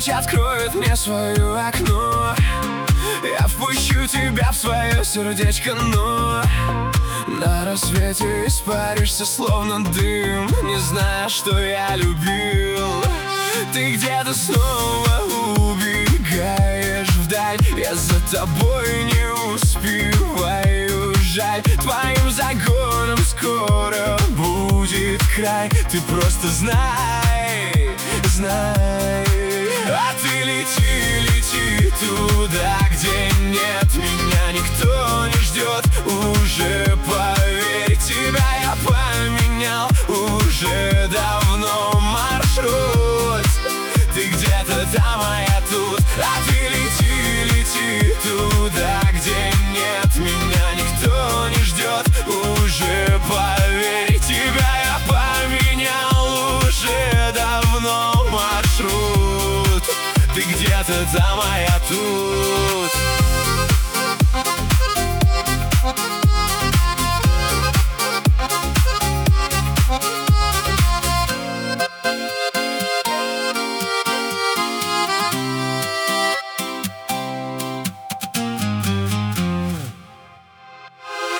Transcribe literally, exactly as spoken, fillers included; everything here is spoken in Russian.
ночь откроет мне свое окно. Я впущу тебя в свое сердечко, но на рассвете испаришься, словно дым, не зная, что я любил. Ты где-то снова убегаешь вдаль, я за тобой не успеваю, жаль. Твоим загоном скоро будет край. Ты просто знай, знай. А ты лети, лети туда, где нет меня, никто не ждет. Уже поверь, тебя я поменял уже давно маршрут. Ты где-то там, а я тут. А ты лети, лети туда, где нет меня, никто не ждет. Уже поверь, тебя я поменял уже давно маршрут. Ты где-то там, а я тут.